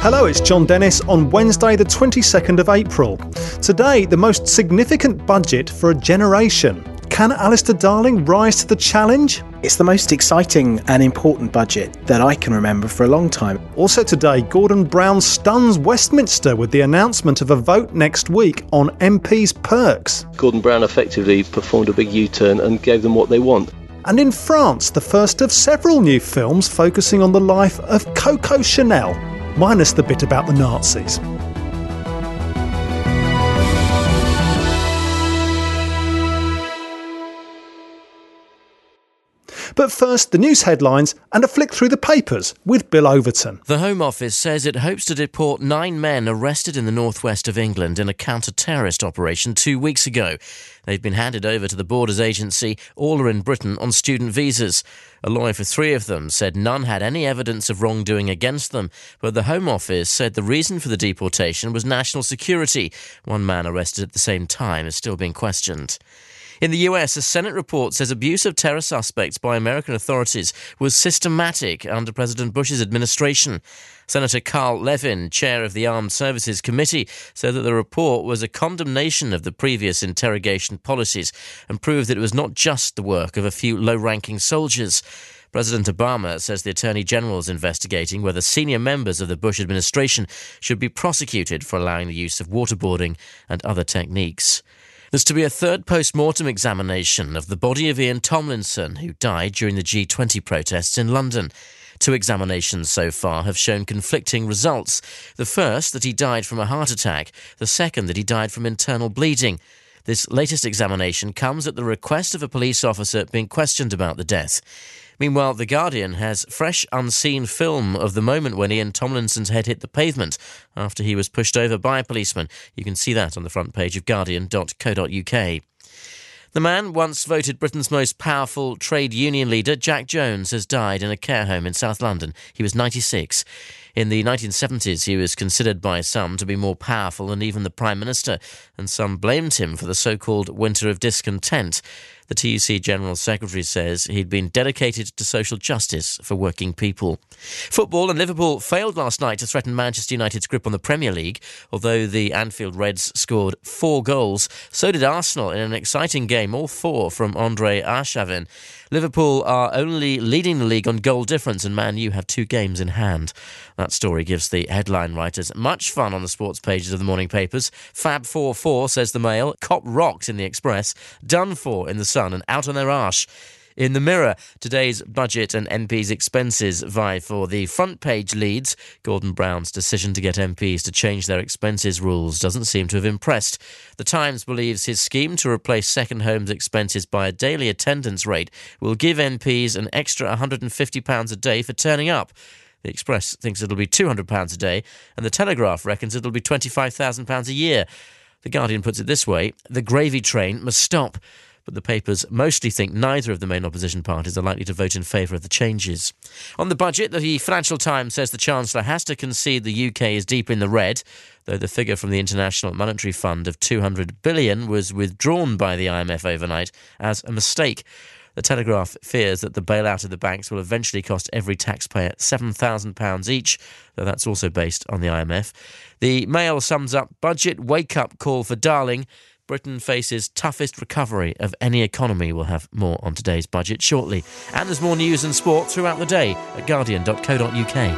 Hello, it's John Dennis on Wednesday the 22nd of April. Today, the most significant budget for a generation. Can Alistair Darling rise to the challenge? It's the most exciting and important budget that I can remember for a long time. Also today, Gordon Brown stuns Westminster with the announcement of a vote next week on MPs' perks. Gordon Brown effectively performed a big U-turn and gave them what they want. And in France, the first of several new films focusing on the life of Coco Chanel, minus the bit about the Nazis. But first, the news headlines and a flick through the papers with Bill Overton. The Home Office says it hopes to deport 9 men arrested in the northwest of England in a counter-terrorist operation 2 weeks ago. They've been handed over to the Borders Agency. All are in Britain on student visas. A lawyer for 3 of them said none had any evidence of wrongdoing against them, but the Home Office said the reason for the deportation was national security. 1 man arrested at the same time is still being questioned. In the US, a Senate report says abuse of terror suspects by American authorities was systematic under President Bush's administration. Senator Carl Levin, chair of the Armed Services Committee, said that the report was a condemnation of the previous interrogation policies and proved that it was not just the work of a few low-ranking soldiers. President Obama says the Attorney General is investigating whether senior members of the Bush administration should be prosecuted for allowing the use of waterboarding and other techniques. There's to be a third post-mortem examination of the body of Ian Tomlinson, who died during the G20 protests in London. 2 examinations so far have shown conflicting results. The first, that he died from a heart attack. The second, that he died from internal bleeding. This latest examination comes at the request of a police officer being questioned about the death. Meanwhile, The Guardian has fresh, unseen film of the moment when Ian Tomlinson's head hit the pavement after he was pushed over by a policeman. You can see that on the front page of guardian.co.uk. The man once voted Britain's most powerful trade union leader, Jack Jones, has died in a care home in South London. He was 96. In the 1970s, he was considered by some to be more powerful than even the Prime Minister, and some blamed him for the so-called winter of discontent. The TUC General Secretary says he'd been dedicated to social justice for working people. Football, and Liverpool failed last night to threaten Manchester United's grip on the Premier League. Although the Anfield Reds scored 4 goals, so did Arsenal in an exciting game, all 4 from Andre Arshavin. Liverpool are only leading the league on goal difference, and Man U have 2 games in hand. That story gives the headline writers much fun on the sports pages of the morning papers. Fab 4-4, says the Mail. Cop rocked in the Express. Done for in the Sun, and out on their arse. In the Mirror, today's budget and MPs' expenses vie for the front page leads. Gordon Brown's decision to get MPs to change their expenses rules doesn't seem to have impressed. The Times believes his scheme to replace second homes expenses by a daily attendance rate will give MPs an extra £150 a day for turning up. The Express thinks it'll be £200 a day, and the Telegraph reckons it'll be £25,000 a year. The Guardian puts it this way: the gravy train must stop. But the papers mostly think neither of the main opposition parties are likely to vote in favour of the changes. On the budget, the Financial Times says the Chancellor has to concede the UK is deep in the red, though the figure from the International Monetary Fund of £200 billion was withdrawn by the IMF overnight as a mistake. The Telegraph fears that the bailout of the banks will eventually cost every taxpayer £7,000 each, though that's also based on the IMF. The Mail sums up budget wake-up call for Darling. Britain faces toughest recovery of any economy. We'll have more on today's budget shortly. And there's more news and sport throughout the day at guardian.co.uk.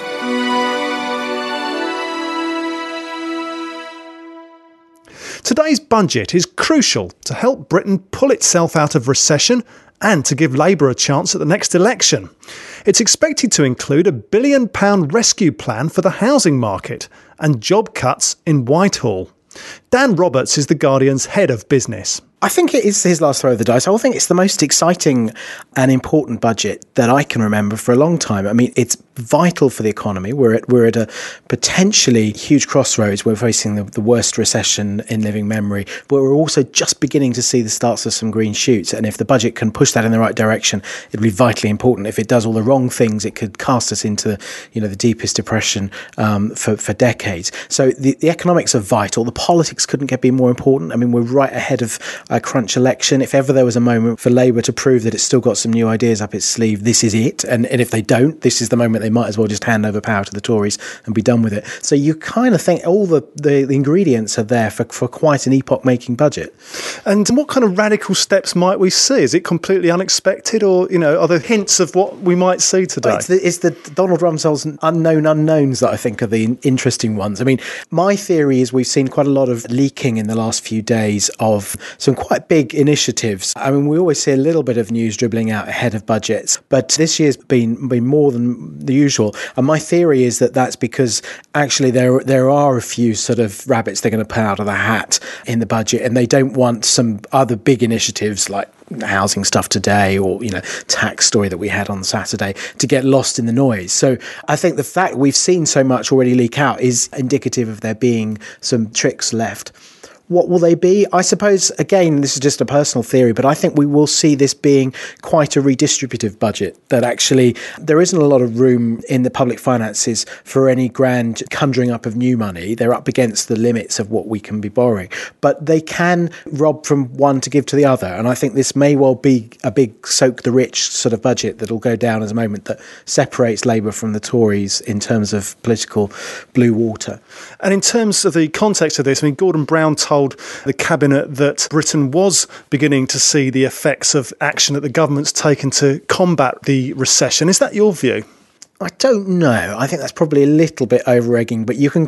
Today's budget is crucial to help Britain pull itself out of recession and to give Labour a chance at the next election. It's expected to include a £1 billion rescue plan for the housing market and job cuts in Whitehall. Dan Roberts is The Guardian's head of business. I think it is his last throw of the dice. I think it's the most exciting and important budget that I can remember for a long time. I mean, it's vital for the economy. We're at a potentially huge crossroads. We're facing the worst recession in living memory, but we're also just beginning to see the starts of some green shoots. And if the budget can push that in the right direction, it'll be vitally important. If it does all the wrong things, it could cast us into the deepest depression for decades. So the economics are vital. The politics couldn't be more important. I mean, we're right ahead of a crunch election. If ever there was a moment for Labour to prove that it's still got some new ideas up its sleeve, this is it. And if they don't, this is the moment They might as well just hand over power to the Tories and be done with it. So you kind of think all the ingredients are there for quite an epoch-making budget. And what kind of radical steps might we see? Is it completely unexpected, or are there hints of what we might see today? It's the Donald Rumsfell's unknown unknowns that I think are the interesting ones. I mean, my theory is we've seen quite a lot of leaking in the last few days of some quite big initiatives. I mean, we always see a little bit of news dribbling out ahead of budgets, but this year's been more than the usual. And my theory is that that's because actually there are a few sort of rabbits they're going to pull out of the hat in the budget, and they don't want some other big initiatives like housing stuff today or tax story that we had on Saturday to get lost in the noise. So I think the fact we've seen so much already leak out is indicative of there being some tricks left. What will they be? I suppose, again, this is just a personal theory, but I think we will see this being quite a redistributive budget, that actually there isn't a lot of room in the public finances for any grand conjuring up of new money. They're up against the limits of what we can be borrowing, but they can rob from one to give to the other. And I think this may well be a big soak the rich sort of budget that will go down as a moment that separates Labour from the Tories in terms of political blue water. And in terms of the context of this, I mean, Gordon Brown told the Cabinet that Britain was beginning to see the effects of action that the government's taken to combat the recession. Is that your view? I don't know. I think that's probably a little bit over-egging, but you can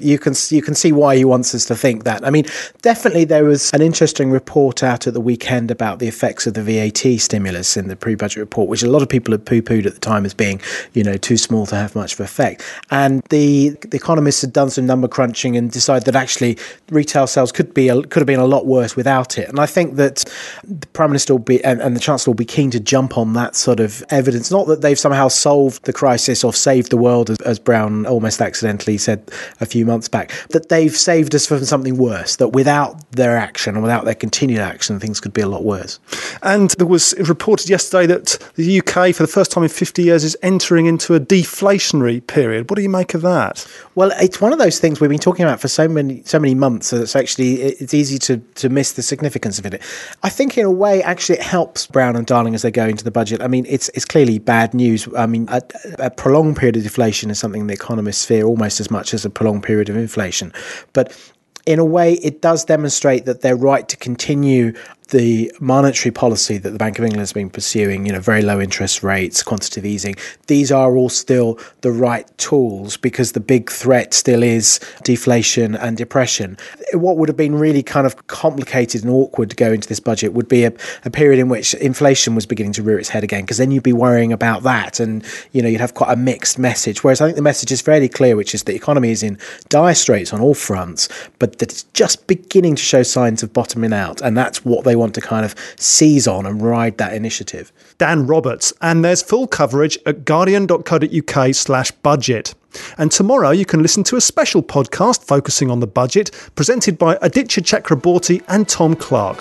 see why he wants us to think that. I mean, definitely there was an interesting report out at the weekend about the effects of the VAT stimulus in the pre-budget report, which a lot of people had poo-pooed at the time as being, too small to have much of an effect. And the economists had done some number crunching and decided that actually retail sales could have been a lot worse without it. And I think that the Prime Minister will be and the Chancellor will be keen to jump on that sort of evidence. Not that they've somehow solved the crisis or saved the world, as Brown almost accidentally said a few months back, that they've saved us from something worse, that without their action and without their continued action, things could be a lot worse. And there was reported yesterday that the UK, for the first time in 50 years, is entering into a deflationary period. What do you make of that? Well, it's one of those things we've been talking about for so many months that it's easy to miss the significance of it. I think in a way, actually, it helps Brown and Darling as they go into the budget. I mean, it's clearly bad news. I mean, a prolonged period of deflation is something the economists fear almost as much as a prolonged period of inflation. But in a way, it does demonstrate that they're right to continue the monetary policy that the Bank of England has been pursuing, very low interest rates, quantitative easing. These are all still the right tools because the big threat still is deflation and depression. What would have been really kind of complicated and awkward to go into this budget would be a period in which inflation was beginning to rear its head again, because then you'd be worrying about that and, you'd have quite a mixed message. Whereas I think the message is fairly clear, which is the economy is in dire straits on all fronts, but that it's just beginning to show signs of bottoming out. And that's what they want to kind of seize on and ride that initiative. Dan Roberts, and there's full coverage at guardian.co.uk/budget. And tomorrow you can listen to a special podcast focusing on the budget, presented by Aditya Chakraborty and Tom Clark.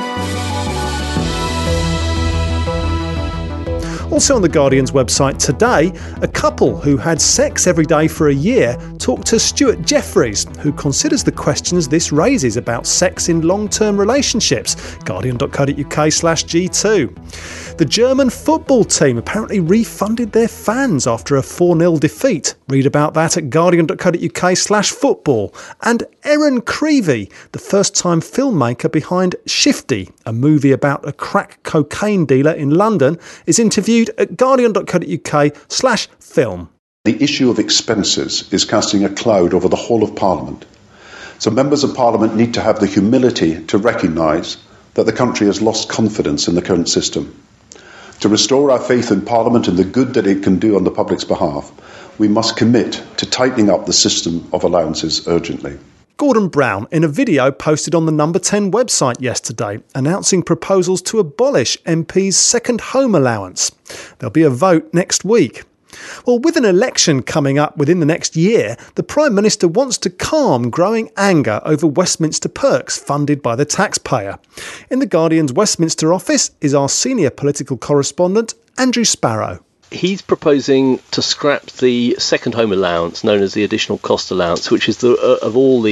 Also on The Guardian's website today, a couple who had sex every day for a year talked to Stuart Jeffries, who considers the questions this raises about sex in long-term relationships. Guardian.co.uk/G2. The German football team apparently refunded their fans after a 4-0 defeat. Read about that at Guardian.co.uk/football. And Erin Creevy, the first-time filmmaker behind Shifty, a movie about a crack cocaine dealer in London, is interviewed at Guardian.co.uk/film. The issue of expenses is casting a cloud over the whole of Parliament. So members of Parliament need to have the humility to recognise that the country has lost confidence in the current system. To restore our faith in Parliament and the good that it can do on the public's behalf, we must commit to tightening up the system of allowances urgently. Gordon Brown in a video posted on the Number 10 website yesterday, announcing proposals to abolish MPs' second home allowance. There'll be a vote next week. Well, with an election coming up within the next year, the Prime Minister wants to calm growing anger over Westminster perks funded by the taxpayer. In The Guardian's Westminster office is our senior political correspondent, Andrew Sparrow. He's proposing to scrap the second home allowance, known as the additional cost allowance, which is of all the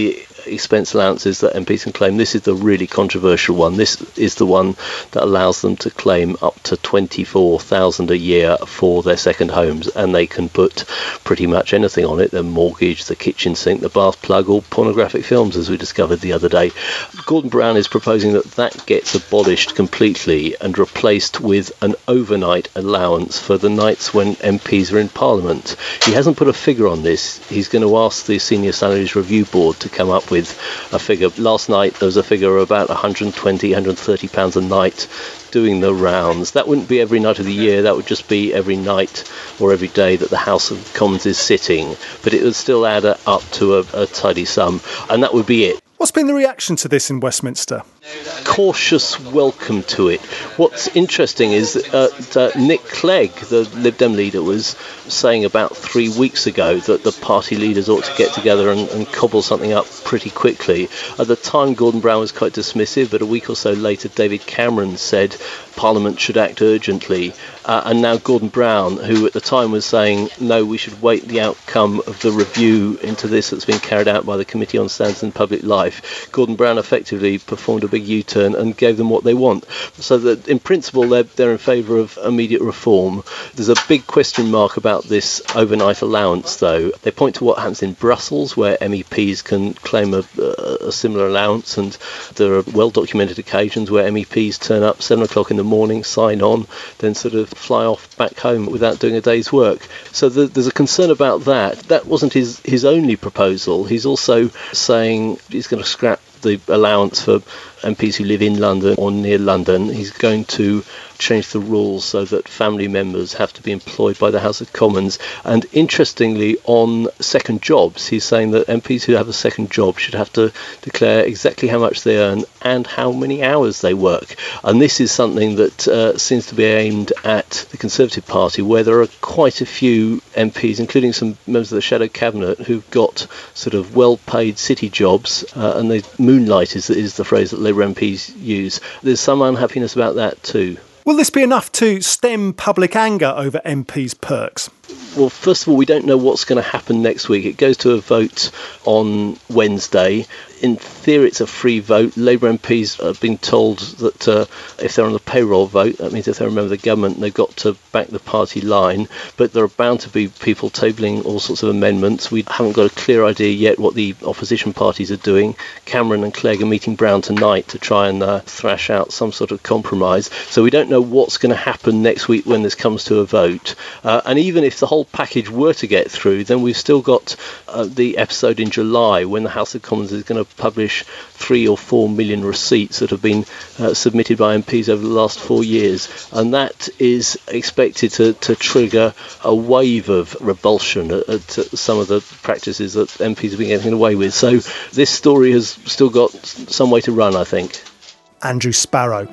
expense allowances that MPs can claim, this is the really controversial one. This is the one that allows them to claim up to $24,000 a year for their second homes, and they can put pretty much anything on it: the mortgage, the kitchen sink, the bath plug, or pornographic films, as we discovered the other day. Gordon Brown is proposing that gets abolished completely and replaced with an overnight allowance for the nights when MPs are in Parliament. He hasn't put a figure on this. He's going to ask the Senior Salaries Review Board to come up with a figure. Last night there was a figure of about £120, £130 a night doing the rounds. That wouldn't be every night of the year, that would just be every night or every day that the House of Commons is sitting, but it would still add up to a tidy sum, and that would be it. What's been the reaction to this in Westminster? Cautious welcome to it. What's interesting is that Nick Clegg, the Lib Dem leader, was saying about 3 weeks ago that the party leaders ought to get together and cobble something up pretty quickly. At the time, Gordon Brown was quite dismissive, but a week or so later, David Cameron said Parliament should act urgently. And now Gordon Brown, who at the time was saying, no, we should wait the outcome of the review into this that's been carried out by the Committee on Standards in Public Life, Gordon Brown effectively performed a big U-turn and gave them what they want. So that in principle they're in favour of immediate reform. There's a big question mark about this overnight allowance, though. They point to what happens in Brussels, where MEPs can claim a similar allowance, and there are well-documented occasions where MEPs turn up 7 o'clock in the morning, sign on, then sort of fly off back home without doing a day's work. So there's a concern about that. That wasn't his only proposal. He's also saying he's going to scrap the allowance for MPs who live in London or near London. He's going to change the rules so that family members have to be employed by the House of Commons. And interestingly, on second jobs, he's saying that MPs who have a second job should have to declare exactly how much they earn and how many hours they work. And this is something that seems to be aimed at the Conservative Party, where there are quite a few MPs, including some members of the Shadow Cabinet, who've got sort of well-paid city jobs, and they moonlight is the phrase that Labour MPs use. There's some unhappiness about that too. Will this be enough to stem public anger over MPs' perks? Well, first of all, we don't know what's going to happen next week. It goes to a vote on Wednesday. In theory, it's a free vote. Labour MPs have been told that if they're on the payroll vote, that means if they're a member of the government, they've got to back the party line. But there are bound to be people tabling all sorts of amendments. We haven't got a clear idea yet what the opposition parties are doing. Cameron and Clegg are meeting Brown tonight to try and thrash out some sort of compromise. So we don't know what's going to happen next week when this comes to a vote. And even if the whole package were to get through, then we've still got the episode in July when the House of Commons is going to publish 3 or 4 million receipts that have been submitted by MPs over the last 4 years, and that is expected to trigger a wave of revulsion at some of the practices that MPs have been getting away with. So this story has still got some way to run, I think. Andrew Sparrow.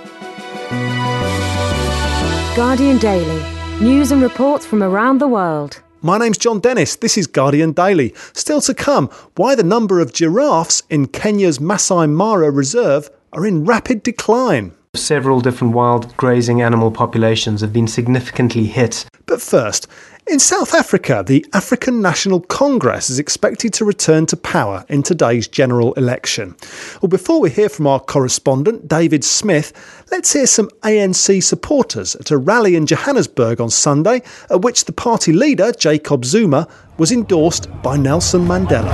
Guardian Daily. News and reports from around the world. My name's John Dennis. This is Guardian Daily. Still to come, why the number of giraffes in Kenya's Masai Mara Reserve are in rapid decline. Several different wild grazing animal populations have been significantly hit. But first, in South Africa, the African National Congress is expected to return to power in today's general election. Well, before we hear from our correspondent, David Smith, let's hear some ANC supporters at a rally in Johannesburg on Sunday, at which the party leader, Jacob Zuma, was endorsed by Nelson Mandela.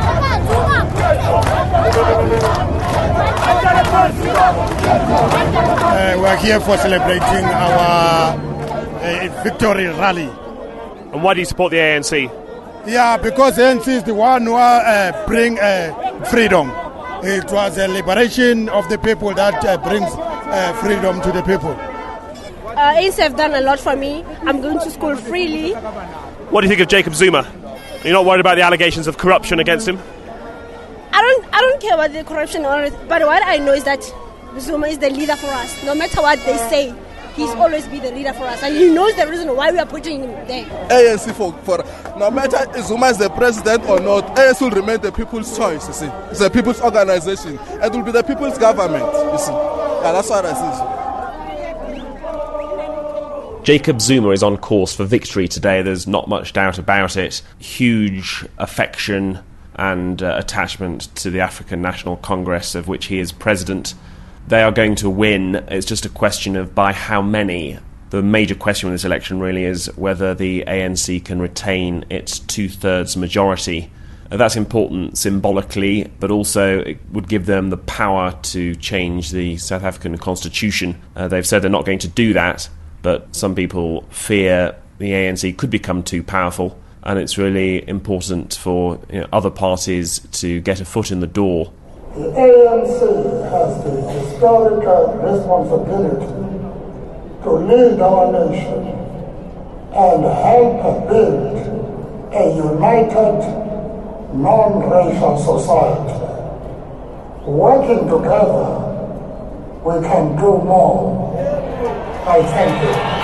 We're here for celebrating our victory rally. And why do you support the ANC? Yeah, because the ANC is the one who bring freedom. It was a liberation of the people that brings freedom to the people. ANC have done a lot for me. I'm going to school freely. What do you think of Jacob Zuma? You're not worried about the allegations of corruption against him? I don't care about the corruption, but what I know is that Zuma is the leader for us. No matter what they say, he's always been the leader for us, and he knows the reason why we are putting him there. ANC for no matter if Zuma is the president or not, ANC will remain the people's choice. You see, it's a people's organization. It will be the people's government. You see, yeah, that's what I see. Jacob Zuma is on course for victory today. There's not much doubt about it. Huge affection and attachment to the African National Congress, of which he is president. They are going to win. It's just a question of by how many. The major question with this election really is whether the ANC can retain its two-thirds majority. That's important symbolically, but also it would give them the power to change the South African constitution. They've said they're not going to do that, but some people fear the ANC could become too powerful, and it's really important for other parties to get a foot in the door. The ANC has the historical responsibility to lead our nation and help build a united, non-racial society. Working together, we can do more. I thank you.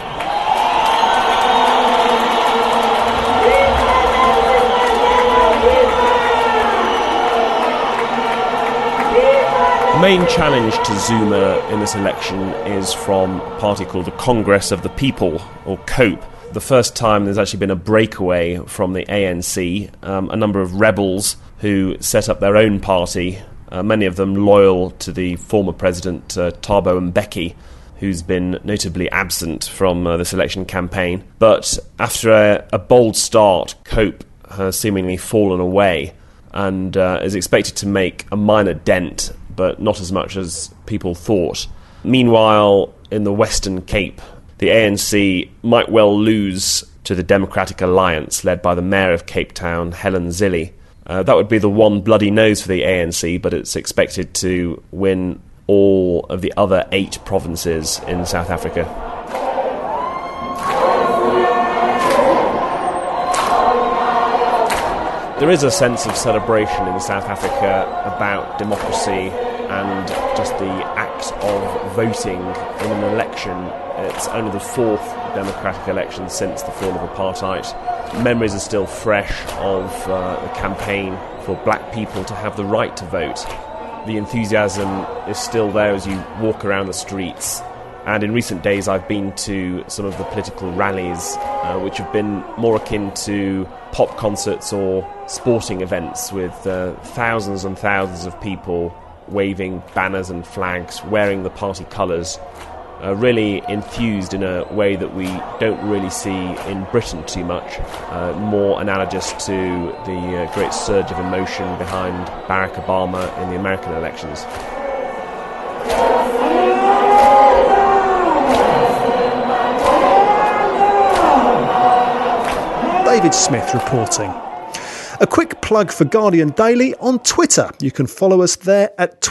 The main challenge to Zuma in this election is from a party called the Congress of the People, or COPE. The first time there's actually been a breakaway from the ANC, a number of rebels who set up their own party, many of them loyal to the former president Thabo Mbeki, who's been notably absent from this election campaign. But after a bold start, COPE has seemingly fallen away and is expected to make a minor dent, but not as much as people thought. Meanwhile, in the Western Cape, the ANC might well lose to the Democratic Alliance, led by the Mayor of Cape Town, Helen Zille. That would be the one bloody nose for the ANC, but it's expected to win all of the other 8 provinces in South Africa. There is a sense of celebration in South Africa about democracy and just the act of voting in an election. It's only the 4th democratic election since the fall of apartheid. Memories are still fresh of the campaign for black people to have the right to vote. The enthusiasm is still there as you walk around the streets. And in recent days I've been to some of the political rallies, which have been more akin to pop concerts or sporting events, with thousands and thousands of people waving banners and flags, wearing the party colours, really enthused in a way that we don't really see in Britain too much, more analogous to the great surge of emotion behind Barack Obama in the American elections. David Smith reporting. A quick plug for Guardian Daily on Twitter. You can follow us there at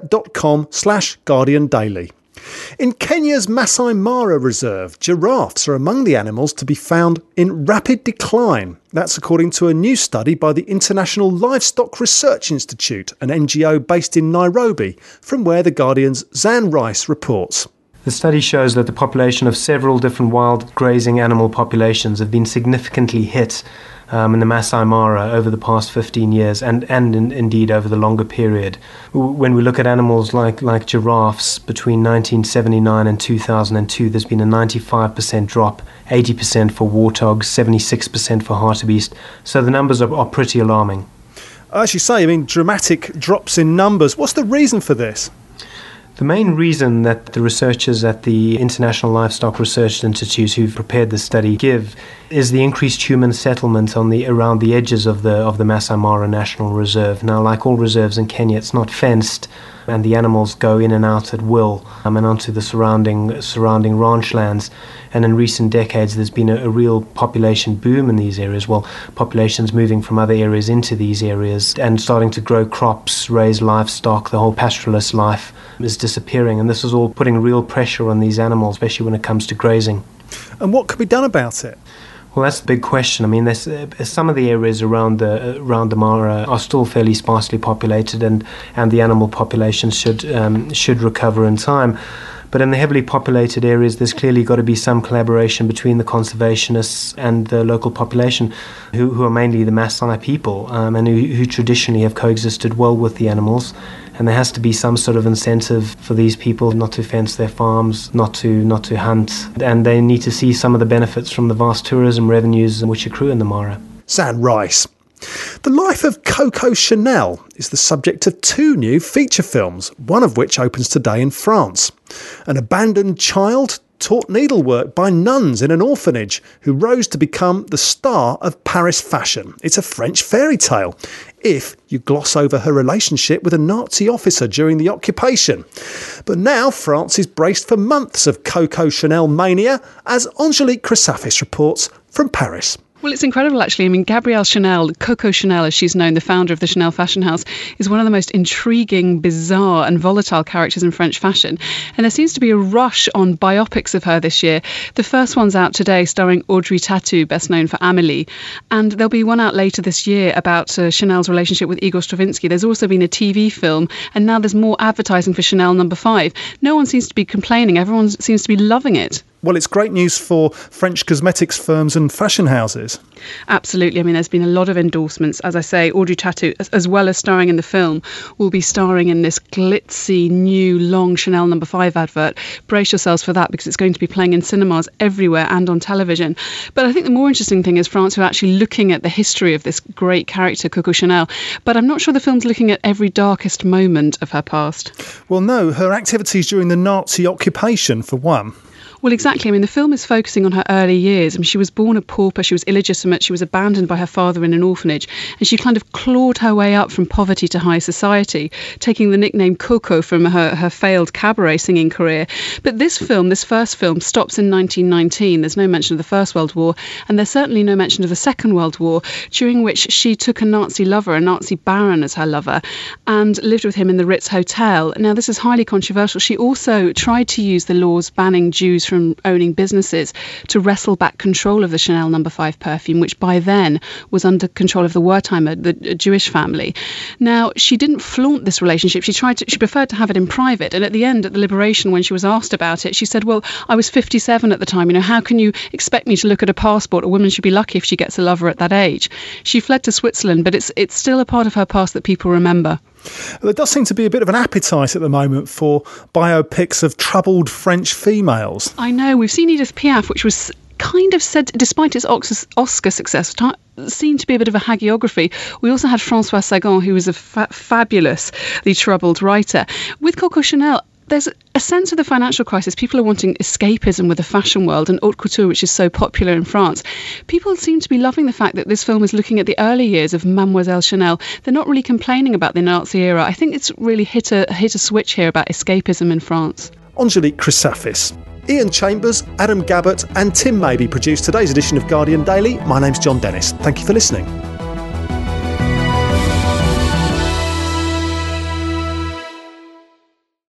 twitter.com/Guardian Daily. In Kenya's Masai Mara Reserve, giraffes are among the animals to be found in rapid decline. That's according to a new study by the International Livestock Research Institute, an NGO based in Nairobi, from where The Guardian's Zan Rice reports. The study shows that the population of several different wild grazing animal populations have been significantly hit in the Masai Mara over the past 15 years and indeed over the longer period. When we look at animals like giraffes, between 1979 and 2002, there's been a 95% drop, 80% for warthogs, 76% for hartebeest. So the numbers are pretty alarming. As you say, dramatic drops in numbers. What's the reason for this? The main reason that the researchers at the International Livestock Research Institute who've prepared the study give is the increased human settlement around the edges of the Masai Mara National Reserve. Now, like all reserves in Kenya, it's not fenced, and the animals go in and out at will and onto the surrounding ranch lands. And in recent decades, there's been a real population boom in these areas. Well, populations moving from other areas into these areas and starting to grow crops, raise livestock. The whole pastoralist life is disappearing, and this is all putting real pressure on these animals, especially when it comes to grazing. And what could be done about it? Well, that's the big question. There's some of the areas around the Mara are still fairly sparsely populated, and the animal population should recover in time. But in the heavily populated areas, there's clearly got to be some collaboration between the conservationists and the local population, who are mainly the Maasai people, and who traditionally have coexisted well with the animals. And there has to be some sort of incentive for these people not to fence their farms, not to hunt, and they need to see some of the benefits from the vast tourism revenues which accrue in the Mara. Zan Rice. The life of Coco Chanel is the subject of 2 new feature films, one of which opens today in France. An abandoned child taught needlework by nuns in an orphanage who rose to become the star of Paris fashion. It's a French fairy tale, if you gloss over her relationship with a Nazi officer during the occupation. But now France is braced for months of Coco Chanel mania, as Angelique Chrysafis reports from Paris. Well, it's incredible, actually. I mean, Gabrielle Chanel, Coco Chanel, as she's known, the founder of the Chanel fashion house, is one of the most intriguing, bizarre and volatile characters in French fashion. And there seems to be a rush on biopics of her this year. The first one's out today, starring Audrey Tautou, best known for Amélie. And there'll be one out later this year about Chanel's relationship with Igor Stravinsky. There's also been a TV film, and now there's more advertising for Chanel No. 5. No one seems to be complaining. Everyone seems to be loving it. Well, it's great news for French cosmetics firms and fashion houses. Absolutely. I mean, there's been a lot of endorsements. As I say, Audrey Tautou, as well as starring in the film, will be starring in this glitzy, new, long Chanel No. 5 advert. Brace yourselves for that, because it's going to be playing in cinemas everywhere and on television. But I think the more interesting thing is France, who are actually looking at the history of this great character, Coco Chanel. But I'm not sure the film's looking at every darkest moment of her past. Well, no, her activities during the Nazi occupation, for one. Well, exactly. I mean, the film is focusing on her early years. I mean, she was born a pauper, she was illegitimate, she was abandoned by her father in an orphanage, and she kind of clawed her way up from poverty to high society, taking the nickname Coco from her failed cabaret singing career. But this first film, stops in 1919. There's no mention of the First World War, and there's certainly no mention of the Second World War, during which she took a Nazi lover, a Nazi baron, as her lover, and lived with him in the Ritz Hotel. Now, this is highly controversial. She also tried to use the laws banning Jews from owning businesses to wrestle back control of the Chanel No. 5 perfume, which by then was under control of the Wertheimer, the Jewish family. Now, she didn't flaunt this relationship. She preferred to have it in private. And at the end, at the Liberation, when she was asked about it, she said, well, I was 57 at the time. You know, how can you expect me to look at a passport? A woman should be lucky if she gets a lover at that age. She fled to Switzerland, but it's still a part of her past that people remember. There does seem to be a bit of an appetite at the moment for biopics of troubled French females. I know. We've seen Edith Piaf, which was kind of said, despite its Oscar success, seemed to be a bit of a hagiography. We also had François Sagan, who was a fabulously troubled writer. With Coco Chanel, there's a sense of the financial crisis. People are wanting escapism with the fashion world and haute couture, which is so popular in France. People seem to be loving the fact that this film is looking at the early years of Mademoiselle Chanel. They're not really complaining about the Nazi era. I think it's really hit a switch here about escapism in France. Angelique Chrysafis. Ian Chambers, Adam Gabbett and Tim Mabey produced today's edition of Guardian Daily. My name's John Dennis. Thank you for listening.